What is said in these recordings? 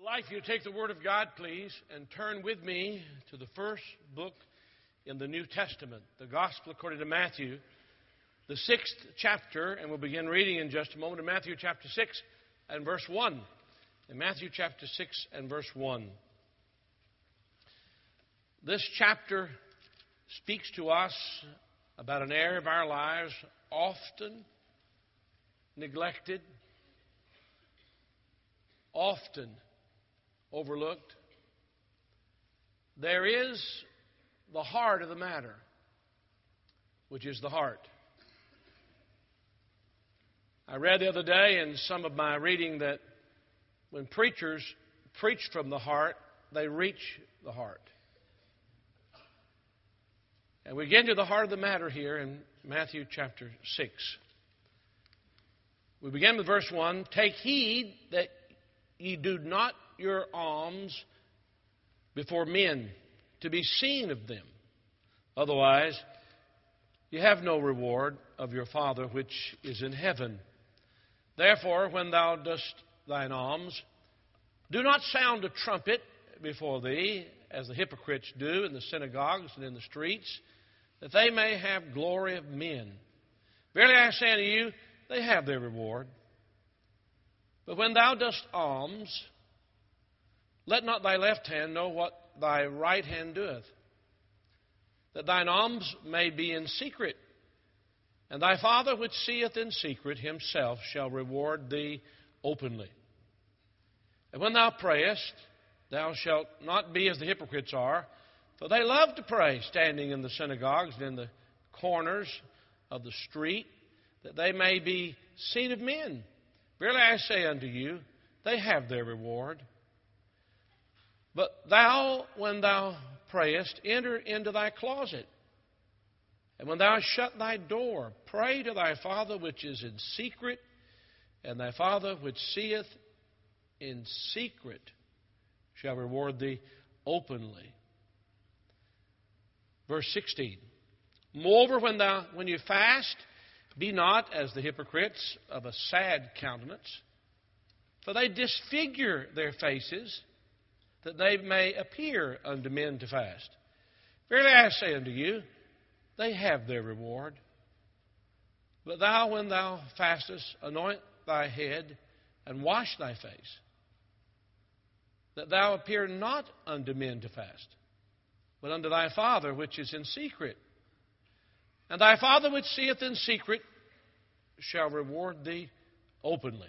like you to take the Word of God, please, and turn with me to the first book in the New Testament, the Gospel according to Matthew, the 6th chapter, and we'll begin reading in just a moment in Matthew chapter 6 and verse 1. In Matthew chapter 6 and verse 1. This chapter speaks to us about an area of our lives often neglected, often overlooked. There is the heart of the matter, which is the heart. I read the other day in some of my reading that when preachers preach from the heart, they reach the heart. And we get into the heart of the matter here in Matthew chapter 6. We begin with verse 1. Take heed that ye do not your alms before men, to be seen of them. Otherwise, you have no reward of your Father which is in heaven. Therefore, when thou dost thine alms, do not sound a trumpet before thee, as the hypocrites do in the synagogues and in the streets, that they may have glory of men. Verily I say unto you, they have their reward. But when thou dost alms, let not thy left hand know what thy right hand doeth, that thine alms may be in secret. And thy Father which seeth in secret himself shall reward thee openly. And when thou prayest, thou shalt not be as the hypocrites are, for they love to pray, standing in the synagogues and in the corners of the street, that they may be seen of men. Verily I say unto you, they have their reward. But thou, when thou prayest, enter into thy closet. And when thou hast shut thy door, pray to thy Father which is in secret, and thy Father which seeth in secret shall reward thee openly. Verse 16. Moreover, when you fast, be not as the hypocrites of a sad countenance, for they disfigure their faces, that they may appear unto men to fast. Verily I say unto you, they have their reward. But thou, when thou fastest, anoint thy head, and wash thy face, that thou appear not unto men to fast, but unto thy Father which is in secret. And thy Father which seeth in secret shall reward thee openly.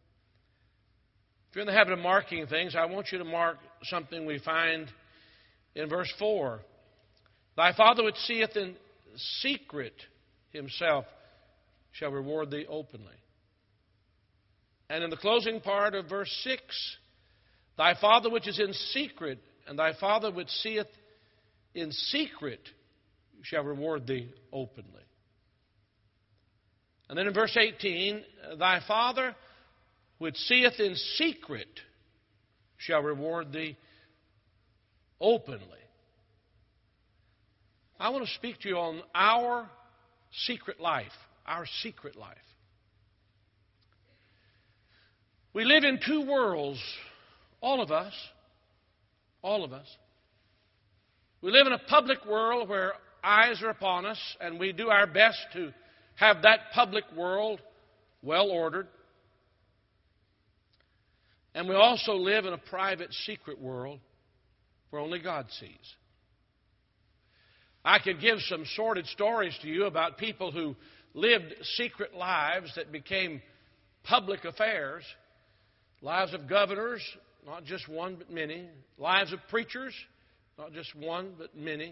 If you're in the habit of marking things, I want you to mark something we find in verse 4. Thy Father which seeth in secret himself shall reward thee openly. And in the closing part of verse 6, thy Father which is in secret, and thy Father which seeth in secret shall reward thee openly. And then in verse 18, thy Father which seeth in secret shall reward thee openly. I want to speak to you on our secret life. Our secret life. We live in two worlds, all of us. All of us. We live in a public world where eyes are upon us, and we do our best to have that public world well ordered. And we also live in a private, secret world where only God sees. I could give some sordid stories to you about people who lived secret lives that became public affairs. Lives of governors, not just one but many. Lives of preachers, not just one but many.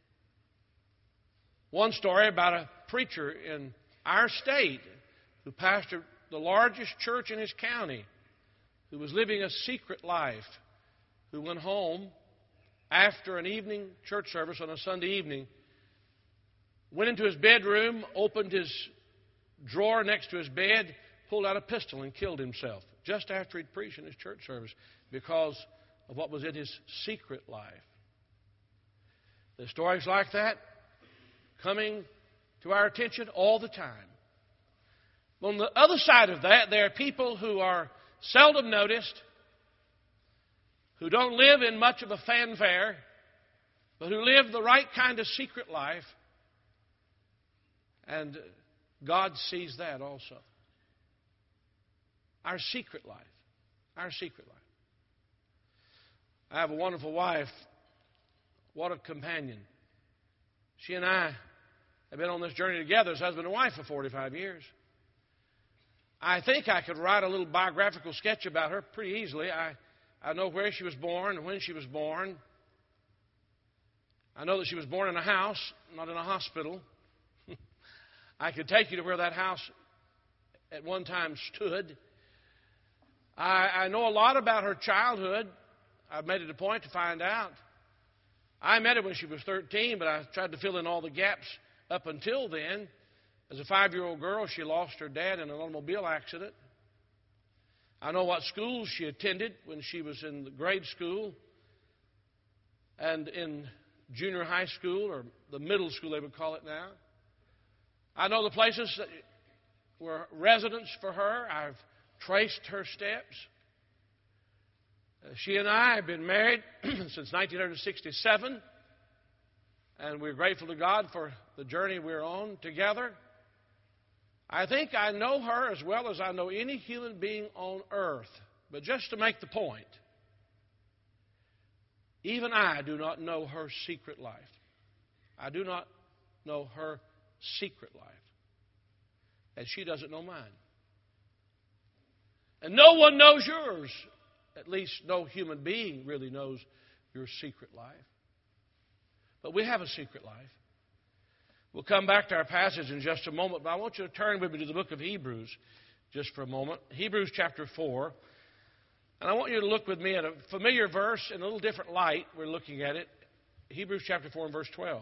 One story about a preacher in our state who pastored the largest church in his county, who was living a secret life, who went home after an evening church service on a Sunday evening, went into his bedroom, opened his drawer next to his bed, pulled out a pistol and killed himself just after he'd preached in his church service because of what was in his secret life. There's stories like that coming to our attention all the time. On the other side of that, there are people who are seldom noticed, who don't live in much of a fanfare, but who live the right kind of secret life. And God sees that also. Our secret life. Our secret life. I have a wonderful wife. What a companion. She and I have been on this journey together as husband and wife for 45 years. I think I could write a little biographical sketch about her pretty easily. I know where she was born and when she was born. I know that she was born in a house, not in a hospital. I could take you to where that house at one time stood. I know a lot about her childhood. I've made it a point to find out. I met her when she was 13, but I tried to fill in all the gaps up until then. As a 5-year-old girl, she lost her dad in an automobile accident. I know what schools she attended when she was in the grade school and in junior high school, or the middle school they would call it now. I know the places that were residence for her. I've traced her steps. She and I have been married since 1967, and we're grateful to God for the journey we're on together. I think I know her as well as I know any human being on earth. But just to make the point, even I do not know her secret life. I do not know her secret life. And she doesn't know mine. And no one knows yours. At least no human being really knows your secret life. But we have a secret life. We'll come back to our passage in just a moment, but I want you to turn with me to the book of Hebrews just for a moment. Hebrews chapter 4. And I want you to look with me at a familiar verse in a little different light. We're looking at it. Hebrews chapter 4 and verse 12.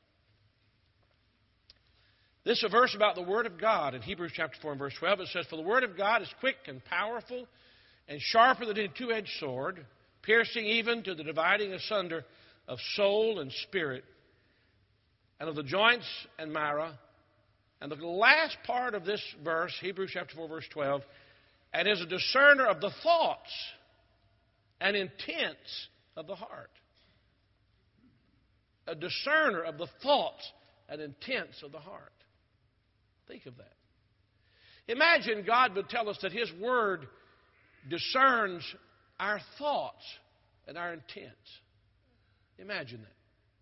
This is a verse about the Word of God in Hebrews chapter 4 and verse 12. It says, "For the Word of God is quick and powerful and sharper than a two-edged sword, piercing even to the dividing asunder of soul and spirit, and of the joints and marrow." And the last part of this verse, Hebrews chapter 4, verse 12, "and is a discerner of the thoughts and intents of the heart." A discerner of the thoughts and intents of the heart. Think of that. Imagine God would tell us that His Word discerns our thoughts and our intents. Imagine that.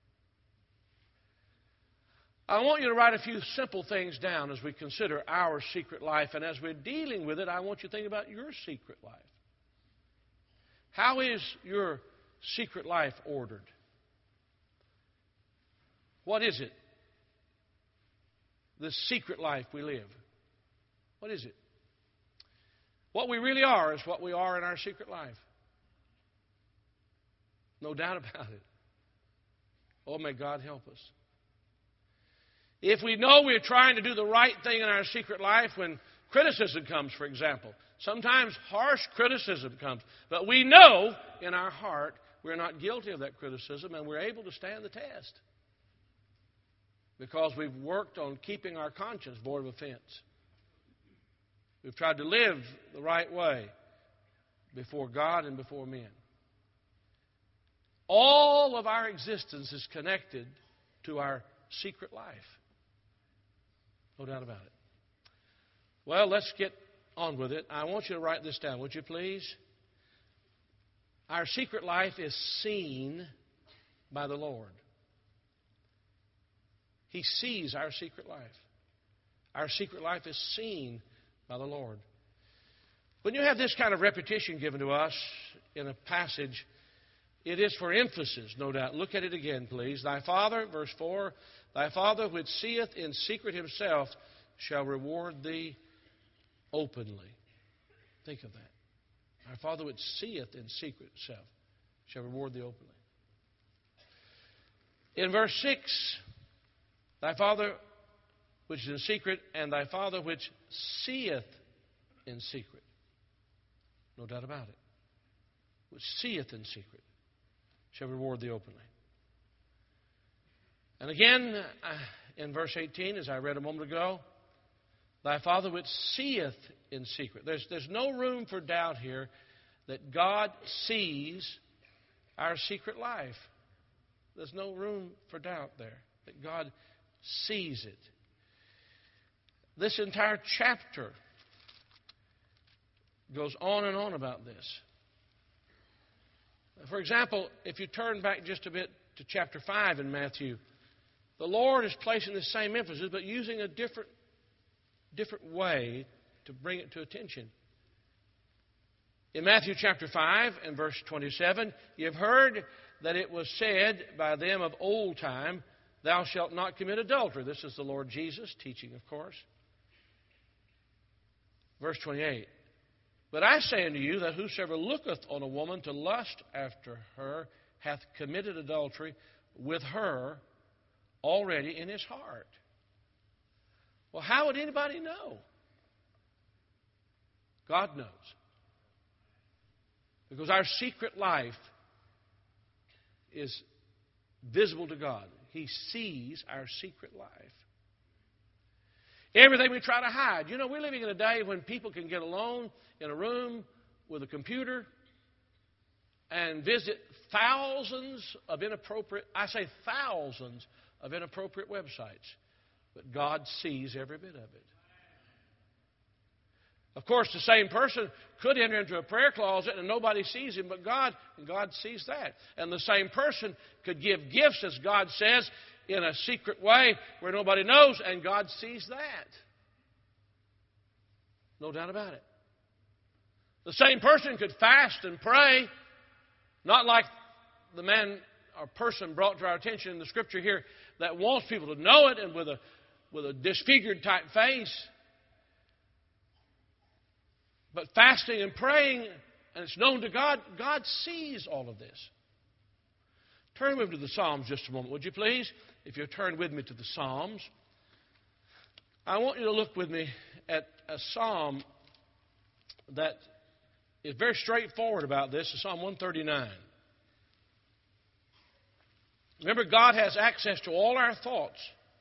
I want you to write a few simple things down as we consider our secret life. And as we're dealing with it, I want you to think about your secret life. How is your secret life ordered? What is it? This secret life we live. What is it? What we really are is what we are in our secret life. No doubt about it. Oh, may God help us. If we know we're trying to do the right thing in our secret life, when criticism comes, for example, sometimes harsh criticism comes, but we know in our heart we're not guilty of that criticism and we're able to stand the test because we've worked on keeping our conscience void of offense. We've tried to live the right way before God and before men. All of our existence is connected to our secret life. No doubt about it. Well, let's get on with it. I want you to write this down, would you please? Our secret life is seen by the Lord. He sees our secret life. Our secret life is seen by the Lord. When you have this kind of repetition given to us in a passage, it is for emphasis, no doubt. Look at it again, please. Thy Father, verse 4, Thy Father which seeth in secret Himself shall reward thee openly. Think of that. Our Father which seeth in secret Himself shall reward thee openly. In verse 6, Thy Father which is in secret, and Thy Father which seeth in secret. No doubt about it. Which seeth in secret shall reward thee openly. And again, in verse 18, as I read a moment ago, Thy Father which seeth in secret. There's no room for doubt here that God sees our secret life. There's no room for doubt there that God sees it. This entire chapter goes on and on about this. For example, if you turn back just a bit to chapter 5 in Matthew, the Lord is placing the same emphasis, but using a different way to bring it to attention. In Matthew chapter 5 and verse 27, you have heard that it was said by them of old time, thou shalt not commit adultery. This is the Lord Jesus teaching, of course. Verse 28, but I say unto you that whosoever looketh on a woman to lust after her hath committed adultery with her already in his heart. Well, how would anybody know? God knows. Because our secret life is visible to God. He sees our secret life. Everything we try to hide. You know, we're living in a day when people can get alone in a room with a computer and visit thousands of inappropriate websites. But God sees every bit of it. Of course, the same person could enter into a prayer closet and nobody sees him but God, and God sees that. And the same person could give gifts, as God says, in a secret way where nobody knows, and God sees that. No doubt about it. The same person could fast and pray, not like the man or person brought to our attention in the Scripture here that wants people to know it and with a disfigured type face. But fasting and praying, and it's known to God, God sees all of this. Turn with me to the Psalms just a moment, would you please? If you'll turn with me to the Psalms. I want you to look with me at a psalm that is very straightforward about this, Psalm 139. Remember, God has access to all our thoughts.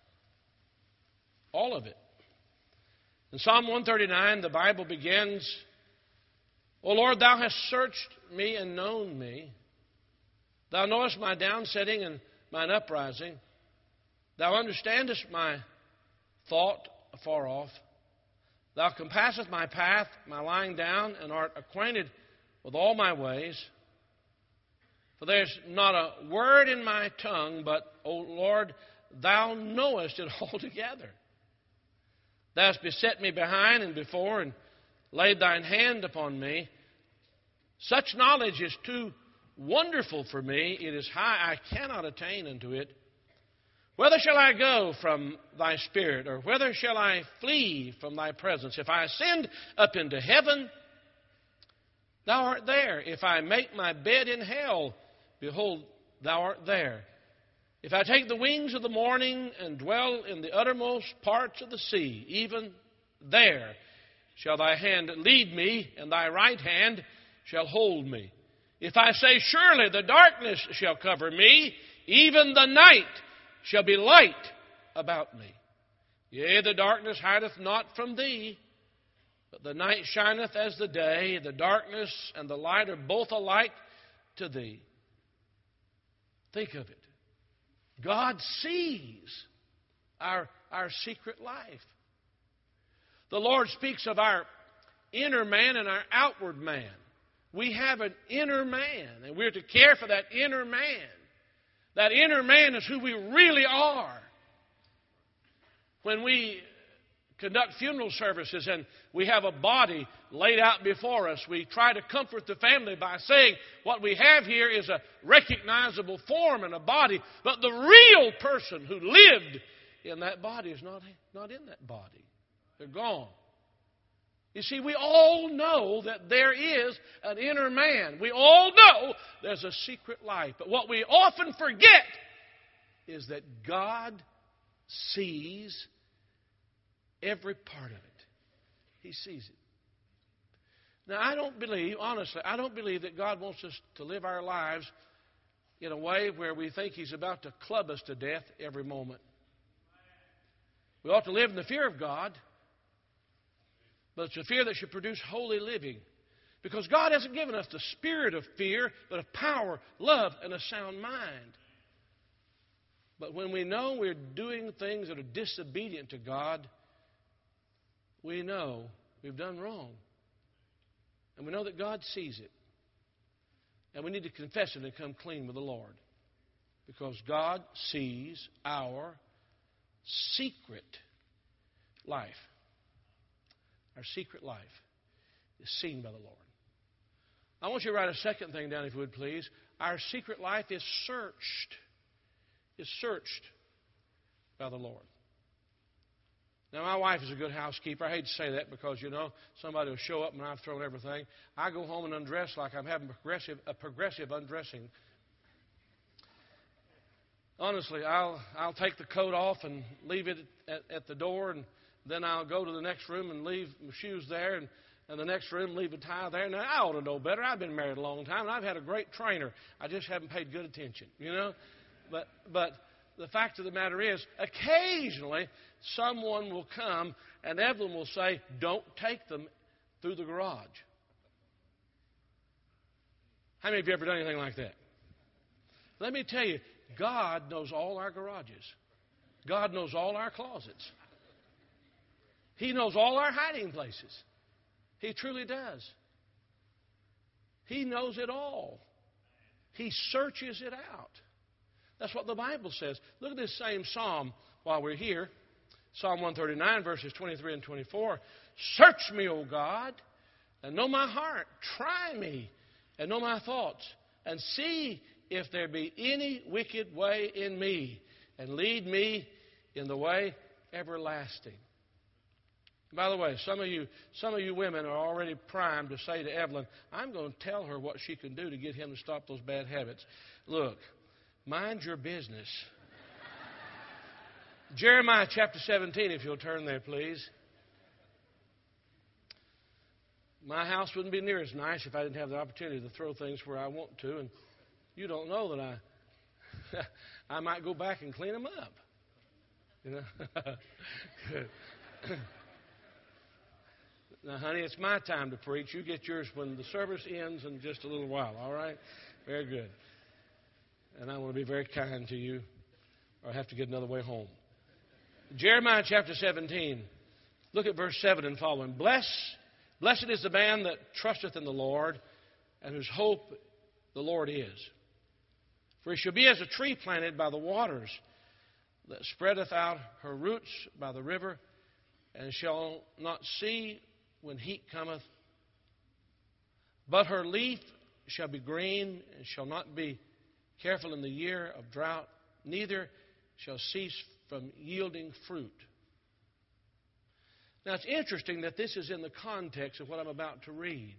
All of it. In Psalm 139, the Bible begins, O Lord, thou hast searched me and known me. Thou knowest my downsetting and mine uprising. Thou understandest my thought afar off. Thou compassest my path, my lying down, and art acquainted with all my ways. For there is not a word in my tongue, but, O Lord, thou knowest it altogether. Thou hast beset me behind and before, and laid thine hand upon me. Such knowledge is too wonderful for me. It is high, I cannot attain unto it. Whither shall I go from thy spirit, or whither shall I flee from thy presence? If I ascend up into heaven, thou art there. If I make my bed in hell, behold, thou art there. If I take the wings of the morning and dwell in the uttermost parts of the sea, even there shall thy hand lead me, and thy right hand shall hold me. If I say, surely the darkness shall cover me, even the night shall be light about me. Yea, the darkness hideth not from thee, but the night shineth as the day. The darkness and the light are both alike to thee. Think of it. God sees our secret life. The Lord speaks of our inner man and our outward man. We have an inner man, and we're to care for that inner man. That inner man is who we really are. When we conduct funeral services and we have a body laid out before us, we try to comfort the family by saying what we have here is a recognizable form and a body, but the real person who lived in that body is not in that body. They're gone. You see, we all know that there is an inner man. We all know there's a secret life. But what we often forget is that God sees every part of it. He sees it. Now, I don't believe that God wants us to live our lives in a way where we think He's about to club us to death every moment. We ought to live in the fear of God. But it's a fear that should produce holy living. Because God hasn't given us the spirit of fear, but of power, love, and a sound mind. But when we know we're doing things that are disobedient to God, we know we've done wrong. And we know that God sees it. And we need to confess it and come clean with the Lord. Because God sees our secret life. Our secret life is seen by the Lord. I want you to write a second thing down, if you would, please. Our secret life is searched. Is searched by the Lord. Now, my wife is a good housekeeper. I hate to say that because, somebody will show up and I've thrown everything. I go home and undress like I'm having a progressive undressing. Honestly, I'll take the coat off and leave it at the door, and then I'll go to the next room and leave my shoes there, and the next room leave a tie there. Now, I ought to know better. I've been married a long time, and I've had a great trainer. I just haven't paid good attention, But the fact of the matter is, occasionally someone will come and Evelyn will say, don't take them through the garage. How many of you ever done anything like that? Let me tell you, God knows all our garages. God knows all our closets. He knows all our hiding places. He truly does. He knows it all. He searches it out. That's what the Bible says. Look at this same psalm while we're here. Psalm 139, verses 23 and 24. Search me, O God, and know my heart. Try me and know my thoughts, and see if there be any wicked way in me, and lead me in the way everlasting. By the way, some of you women are already primed to say to Evelyn, I'm going to tell her what she can do to get him to stop those bad habits. Look, mind your business. Jeremiah chapter 17, if you'll turn there, please. My house wouldn't be near as nice if I didn't have the opportunity to throw things where I want to, and you don't know that I might go back and clean them up. Now, honey, it's my time to preach. You get yours when the service ends in just a little while, all right? Very good. And I want to be very kind to you, or I have to get another way home. Jeremiah chapter 17, look at verse 7 and following. Blessed is the man that trusteth in the Lord, and whose hope the Lord is. For he shall be as a tree planted by the waters, that spreadeth out her roots by the river, and shall not see when heat cometh. But her leaf shall be green, and shall not be careful in the year of drought, neither shall cease from yielding fruit. Now, it's interesting that this is in the context of what I'm about to read.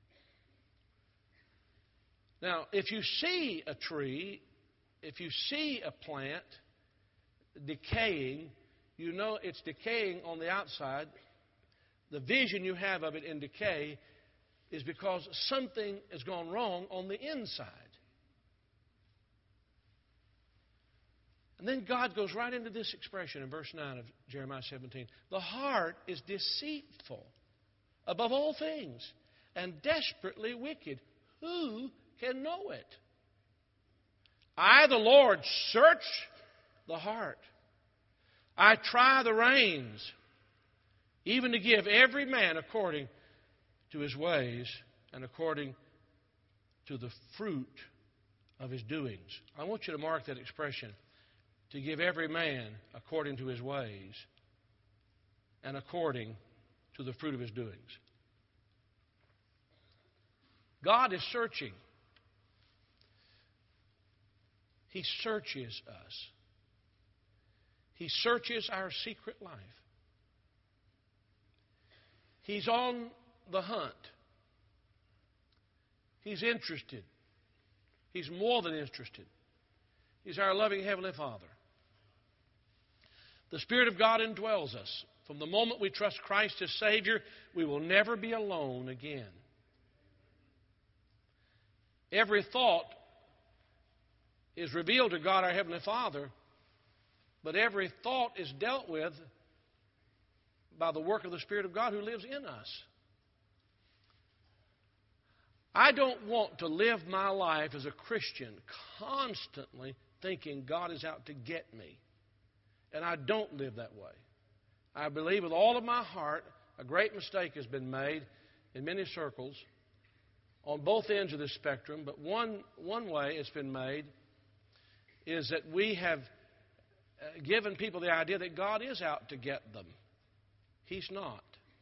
Now, if you see a tree, if you see a plant decaying, you know it's decaying on the outside. The vision you have of it in decay is because something has gone wrong on the inside. And then God goes right into this expression in verse 9 of Jeremiah 17. The heart is deceitful above all things and desperately wicked. Who can know it? I, the Lord, search the heart. I try the reins, even to give every man according to his ways and according to the fruit of his doings. I want you to mark that expression. To give every man according to his ways and according to the fruit of his doings. God is searching. He searches us. He searches our secret life. He's on the hunt. He's interested. He's more than interested. He's our loving Heavenly Father. The Spirit of God indwells us. From the moment we trust Christ as Savior, we will never be alone again. Every thought is revealed to God, our Heavenly Father, but every thought is dealt with by the work of the Spirit of God who lives in us. I don't want to live my life as a Christian constantly thinking God is out to get me. And I don't live that way. I believe with all of my heart a great mistake has been made in many circles on both ends of the spectrum. But one way it's been made is that we have given people the idea that God is out to get them. He's not.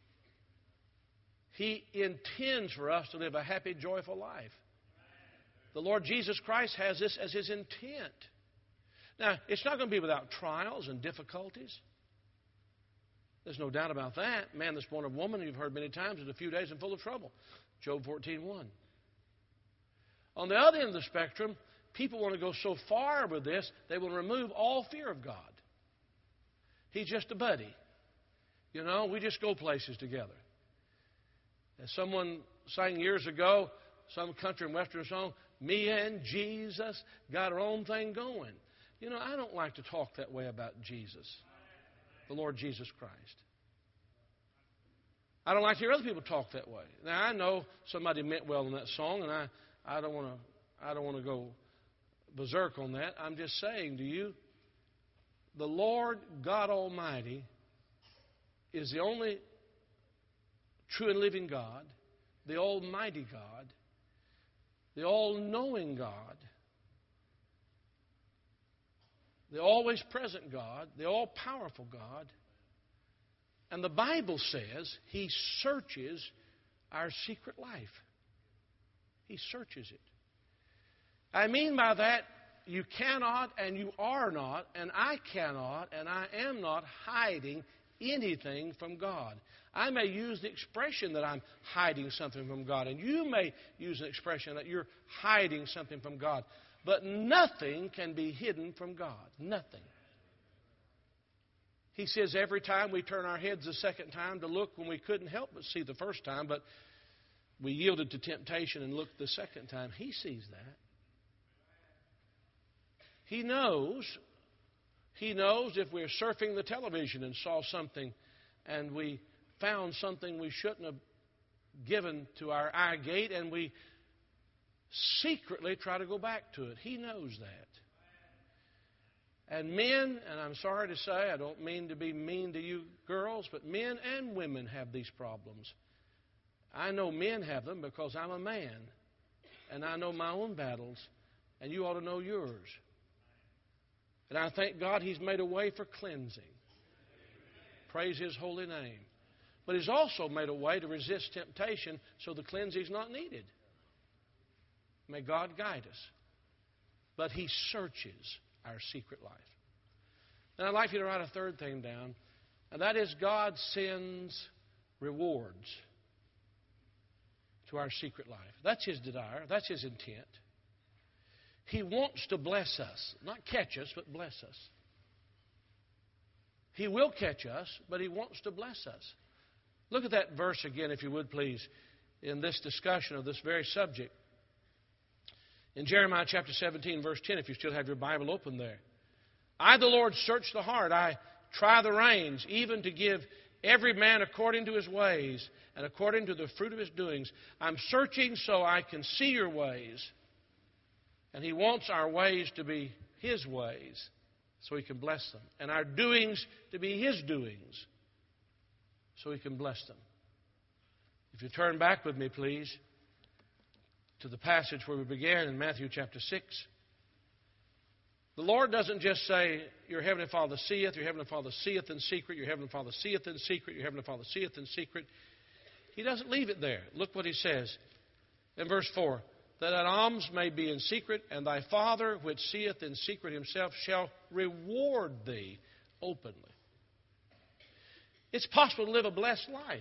He intends for us to live a happy, joyful life. The Lord Jesus Christ has this as His intent. Now, it's not going to be without trials and difficulties. There's no doubt about that. Man that's born of woman, you've heard many times, is a few days and full of trouble. Job 14:1. On the other end of the spectrum, people want to go so far with this, they will remove all fear of God. He's just a buddy. You know, we just go places together. As someone sang years ago, some country and western song, me and Jesus got our own thing going. You know, I don't like to talk that way about Jesus, the Lord Jesus Christ. I don't like to hear other people talk that way. Now, I know somebody meant well in that song, and I don't want to go berserk on that. I'm just saying to you, the Lord God Almighty is the only true and living God, the Almighty God, the all-knowing God, the always present God, the all-powerful God. And the Bible says He searches our secret life. He searches it. I mean by that, you cannot and you are not, and I cannot and I am not hiding anything from God. I may use the expression that I'm hiding something from God, and you may use an expression that you're hiding something from God. But nothing can be hidden from God. Nothing. He says every time we turn our heads a second time to look when we couldn't help but see the first time, but we yielded to temptation and looked the second time. He sees that. He knows if we're surfing the television and saw something and we found something we shouldn't have given to our eye gate and we secretly try to go back to it. He knows that. And men, and I'm sorry to say, I don't mean to be mean to you girls, but men and women have these problems. I know men have them because I'm a man, and I know my own battles, and you ought to know yours. And I thank God He's made a way for cleansing. Praise His holy name. But He's also made a way to resist temptation so the cleansing is not needed. May God guide us. But He searches our secret life. And I'd like you to write a third thing down, and that is God sends rewards to our secret life. That's His desire. That's His intent. He wants to bless us. Not catch us, but bless us. He will catch us, but He wants to bless us. Look at that verse again, if you would, please, in this discussion of this very subject. In Jeremiah chapter 17, verse 10, if you still have your Bible open there. I, the Lord, search the heart. I try the reins, even to give every man according to his ways and according to the fruit of his doings. I'm searching so I can see your ways. And He wants our ways to be His ways so He can bless them. And our doings to be His doings so He can bless them. If you turn back with me, please, to the passage where we began in Matthew chapter 6. The Lord doesn't just say, your Heavenly Father seeth, your Heavenly Father seeth in secret, your Heavenly Father seeth in secret, your Heavenly Father seeth in secret. He doesn't leave it there. Look what He says in verse 4. That thine alms may be in secret, and thy Father which seeth in secret Himself shall reward thee openly. It's possible to live a blessed life.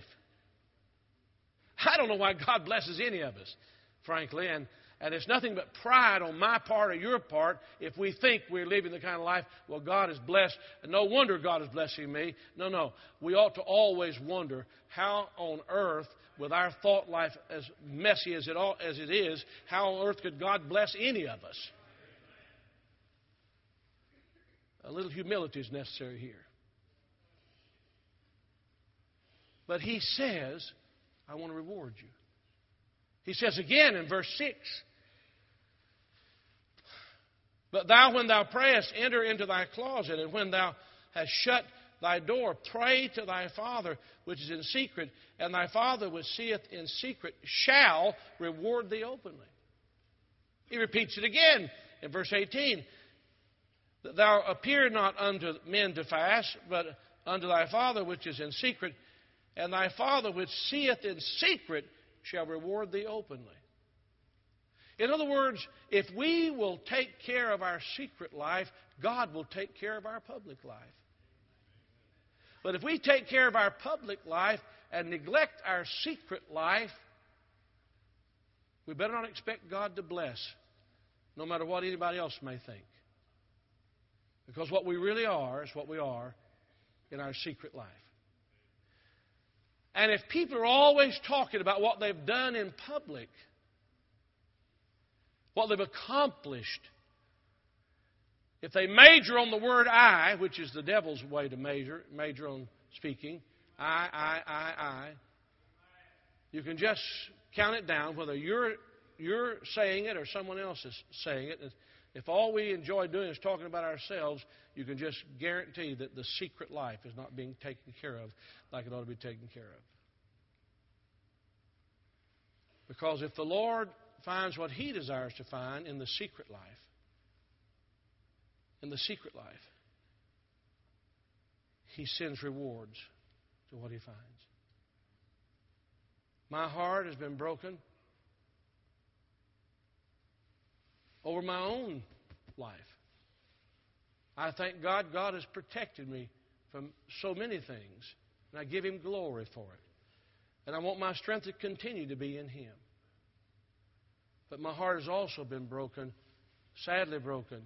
I don't know why God blesses any of us, frankly, and it's nothing but pride on my part or your part if we think we're living the kind of life, well, God is blessed, and no wonder God is blessing me. No. We ought to always wonder how on earth, with our thought life as messy as it is, how on earth could God bless any of us? A little humility is necessary here. But He says, I want to reward you. He says again in verse 6, but thou, when thou prayest, enter into thy closet, and when thou hast shut thy door, pray to thy Father which is in secret, and thy Father which seeth in secret shall reward thee openly. He repeats it again in verse 18, that thou appear not unto men to fast, but unto thy Father which is in secret, and thy Father which seeth in secret shall reward thee openly. In other words, if we will take care of our secret life, God will take care of our public life. But if we take care of our public life and neglect our secret life, we better not expect God to bless, no matter what anybody else may think. Because what we really are is what we are in our secret life. And if people are always talking about what they've done in public, what they've accomplished, if they major on the word I, which is the devil's way to major on speaking, I, you can just count it down whether you're saying it or someone else is saying it. If all we enjoy doing is talking about ourselves, you can just guarantee that the secret life is not being taken care of like it ought to be taken care of. Because if the Lord finds what He desires to find in the secret life, He sends rewards to what He finds. My heart has been broken over my own life. I thank God has protected me from so many things, and I give Him glory for it. And I want my strength to continue to be in Him. But my heart has also been broken, sadly broken,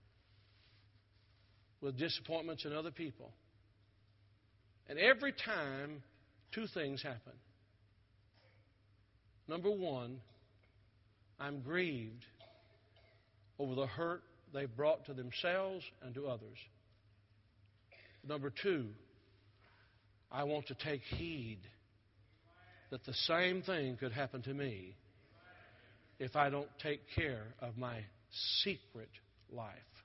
with disappointments in other people. And every time, two things happen. Number one, I'm grieved over the hurt they've brought to themselves and to others. Number two, I want to take heed that the same thing could happen to me if I don't take care of my secret life.